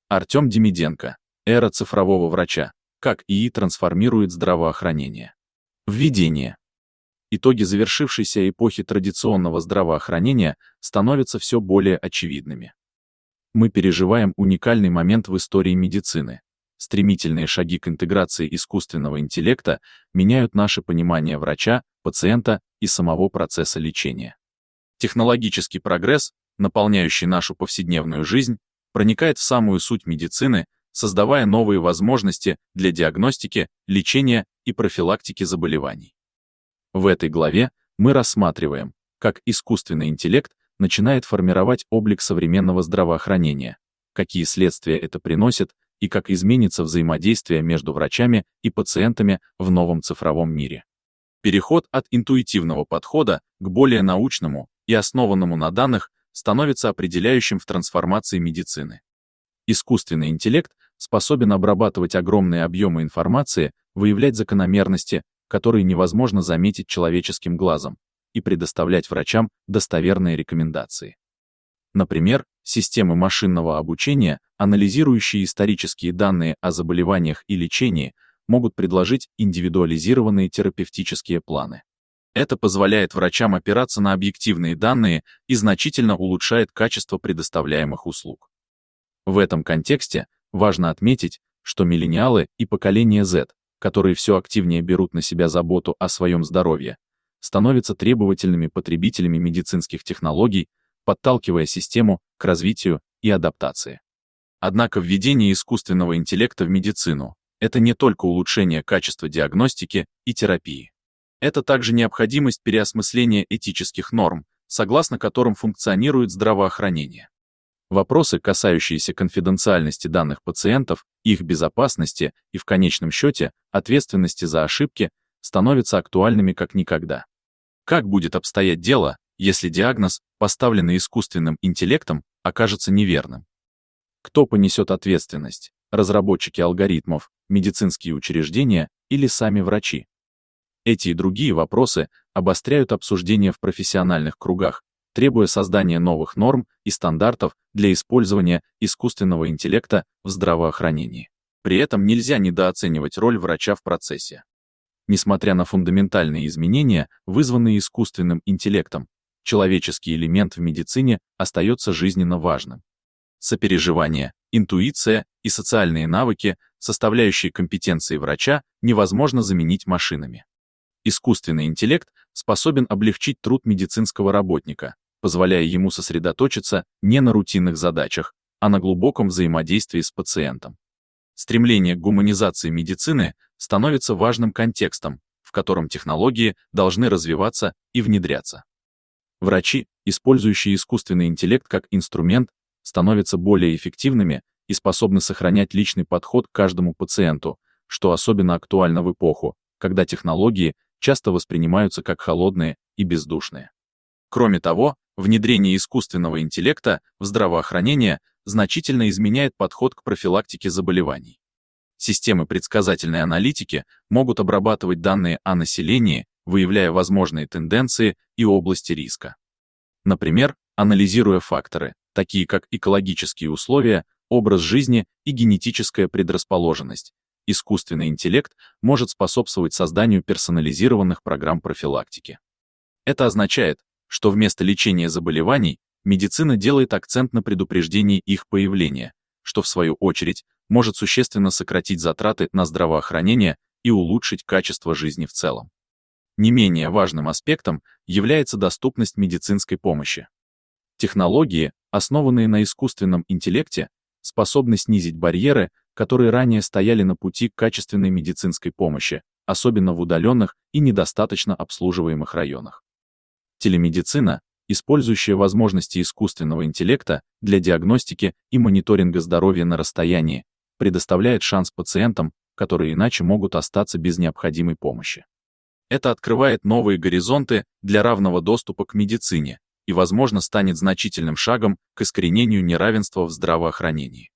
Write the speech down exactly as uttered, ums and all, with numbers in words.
Артем Демиденко. Эра цифрового врача. Как ИИ трансформирует здравоохранение. Введение. Итоги завершившейся эпохи традиционного здравоохранения становятся все более очевидными. Мы переживаем уникальный момент в истории медицины. Стремительные шаги к интеграции искусственного интеллекта меняют наше понимание врача, пациента и самого процесса лечения. Технологический прогресс, наполняющий нашу повседневную жизнь, проникает в самую суть медицины, создавая новые возможности для диагностики, лечения и профилактики заболеваний. В этой главе мы рассматриваем, как искусственный интеллект начинает формировать облик современного здравоохранения, какие следствия это приносит и как изменится взаимодействие между врачами и пациентами в новом цифровом мире. Переход от интуитивного подхода к более научному и основанному на данных становится определяющим в трансформации медицины. Искусственный интеллект способен обрабатывать огромные объемы информации, выявлять закономерности, которые невозможно заметить человеческим глазом, и предоставлять врачам достоверные рекомендации. Например, системы машинного обучения, анализирующие исторические данные о заболеваниях и лечении, могут предложить индивидуализированные терапевтические планы. Это позволяет врачам опираться на объективные данные и значительно улучшает качество предоставляемых услуг. В этом контексте важно отметить, что миллениалы и поколение Z, которые все активнее берут на себя заботу о своем здоровье, становятся требовательными потребителями медицинских технологий, подталкивая систему к развитию и адаптации. Однако введение искусственного интеллекта в медицину — это не только улучшение качества диагностики и терапии. Это также необходимость переосмысления этических норм, согласно которым функционирует здравоохранение. Вопросы, касающиеся конфиденциальности данных пациентов, их безопасности и, в конечном счете, ответственности за ошибки, становятся актуальными как никогда. Как будет обстоять дело, если диагноз, поставленный искусственным интеллектом, окажется неверным? Кто понесет ответственность? Разработчики алгоритмов, медицинские учреждения или сами врачи? Эти и другие вопросы обостряют обсуждение в профессиональных кругах, требуя создания новых норм и стандартов для использования искусственного интеллекта в здравоохранении. При этом нельзя недооценивать роль врача в процессе. Несмотря на фундаментальные изменения, вызванные искусственным интеллектом, человеческий элемент в медицине остается жизненно важным. Сопереживание, интуиция и социальные навыки, составляющие компетенции врача, невозможно заменить машинами. Искусственный интеллект способен облегчить труд медицинского работника, позволяя ему сосредоточиться не на рутинных задачах, а на глубоком взаимодействии с пациентом. Стремление к гуманизации медицины становится важным контекстом, в котором технологии должны развиваться и внедряться. Врачи, использующие искусственный интеллект как инструмент, становятся более эффективными и способны сохранять личный подход к каждому пациенту, что особенно актуально в эпоху, когда технологии часто воспринимаются как холодные и бездушные. Кроме того, внедрение искусственного интеллекта в здравоохранение значительно изменяет подход к профилактике заболеваний. Системы предсказательной аналитики могут обрабатывать данные о населении, выявляя возможные тенденции и области риска. Например, анализируя факторы, такие как экологические условия, образ жизни и генетическая предрасположенность, искусственный интеллект может способствовать созданию персонализированных программ профилактики. Это означает, что вместо лечения заболеваний медицина делает акцент на предупреждении их появления, что в свою очередь может существенно сократить затраты на здравоохранение и улучшить качество жизни в целом. Не менее важным аспектом является доступность медицинской помощи. Технологии, основанные на искусственном интеллекте, способны снизить барьеры, которые ранее стояли на пути к качественной медицинской помощи, особенно в удаленных и недостаточно обслуживаемых районах. Телемедицина, использующая возможности искусственного интеллекта для диагностики и мониторинга здоровья на расстоянии, предоставляет шанс пациентам, которые иначе могут остаться без необходимой помощи. Это открывает новые горизонты для равного доступа к медицине и, возможно, станет значительным шагом к искоренению неравенства в здравоохранении.